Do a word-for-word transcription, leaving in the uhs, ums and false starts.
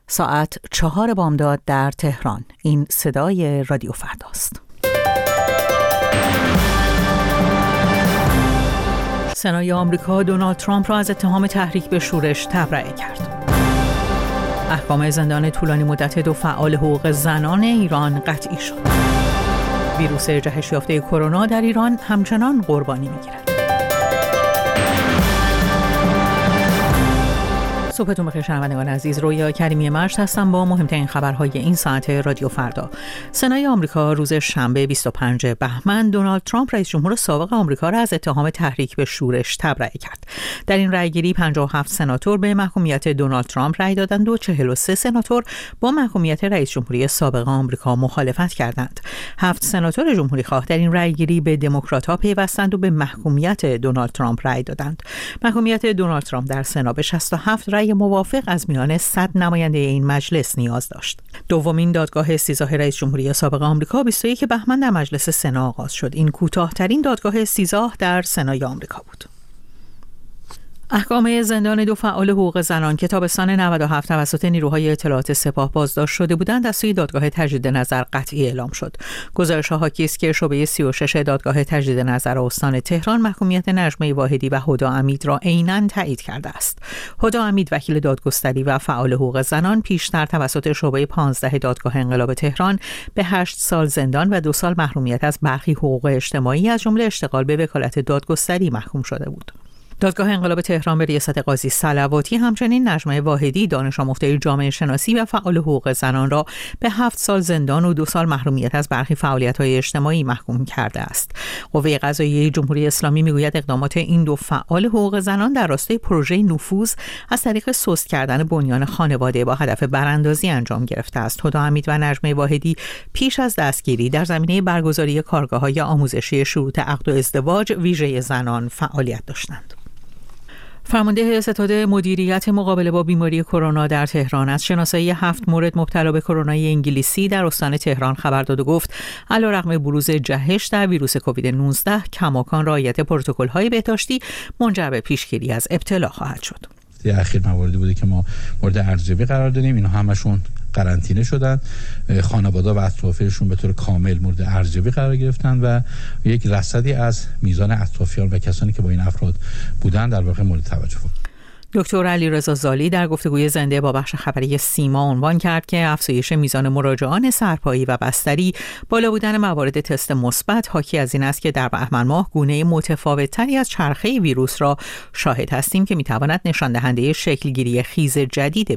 ساعت چهار بامداد در تهران. این صدای رادیو فرداست. سنای آمریکا دونالد ترامپ را از اتهام تحریک به شورش تبرئه کرد. احکام زندان طولانی مدت دو فعال حقوق زنان ایران قطعی شد. ویروس جهش یافته کرونا در ایران همچنان قربانی می‌گیرد. صبحتون بخیر شنوندگان عزیز، رویا کریمی مشت هستم با مهمترین خبرهای این ساعت رادیو فردا. سنای آمریکا روز شنبه بیست و پنجم بهمن دونالد ترامپ رئیس جمهور سابق آمریکا را از اتهام تحریک به شورش تبرئه کرد. در این رأیگیری پنجاه و هفت سناتور به محکومیت دونالد ترامپ رأی دادند و چهل و سه سناتور با محکومیت رئیس جمهوری سابق آمریکا مخالفت کردند. هفت سناتور جمهوری خواه در این رأیگیری به دموکرات‌ها پیوستند و به محکومیت دونالد ترامپ رأی دادند. محکومیت دونالد ترامپ در سنا به شصت و هفت رأی موافق از میان صد نماینده این مجلس نیاز داشت. دومین دادگاه استیضاح رئیس جمهوری سابق آمریکا بیست و یکم بهمن در مجلس سنا آغاز شد. این کوتاه‌ترین دادگاه استیضاح در سنای آمریکا بود. احکام زندان دو فعال حقوق زنان که تابستان نود و هفت توسط نیروهای اطلاعات سپاه بازداشت شده بودند از سوی دادگاه تجدید نظر قطعی اعلام شد. گزارش‌ها حاکی است که شعبه سی و شش دادگاه تجدید نظر استان تهران محکومیت نجمه واحدی و هدی امید را عیناً تایید کرده است. هدی امید وکیل دادگستری و فعال حقوق زنان پیشتر توسط شعبه پانزده دادگاه انقلاب تهران به هشت سال زندان و دو سال محرومیت از برخی حقوق اجتماعی از جمله اشتغال به وکالت دادگستری محکوم شده بود. دادگاه انقلاب تهران به ریاست قاضی صلواتی همچنین نجمه واحدی دانش آموخته جامعه شناسی و فعال حقوق زنان را به هفت سال زندان و دو سال محرومیت از برخی فعالیت‌های اجتماعی محکوم کرده است. قوه قضاییه جمهوری اسلامی میگوید اقدامات این دو فعال حقوق زنان در راستای پروژه نفوذ از طریق سست کردن بنیان خانواده با هدف براندازی انجام گرفته است. هدی امید و نجمه واحدی پیش از دستگیری در زمینه برگزاری کارگاه‌های آموزشی شروط عقد و ازدواج ویژه زنان فعالیت داشتند. فرمانده ستاد مدیریت مقابله با بیماری کرونا در تهران از شناسایی هفت مورد مبتلا به کرونای انگلیسی در استان تهران خبر داد و گفت علیرغم بروز جهش در ویروس کووید نوزده کماکان رعایت پروتکل‌های بهداشتی منجر به پیشگیری از ابتلا خواهد شد. در اخیر مواردی بوده که ما مورد ارزیابی قرار دادیم، اینا همشون قرنطینه شدن، خانواده و اطرافیانشون به طور کامل مورد ارزیابی قرار گرفتن و یک رصدی از میزان اطرافیان و کسانی که با این افراد بودن در واقع مورد توجه بود. دکتر علیرضا زالی در گفتگوی زنده با بخش خبری سیما عنوان کرد که افزایش میزان مراجعان سرپایی و بستری، بالا بودن موارد تست مثبت حاکی از این است که در بهمن ماه گونه متفاوت‌تری از چرخه ویروس را شاهد هستیم که می‌تواند نشان دهنده شکل‌گیری خیز جدید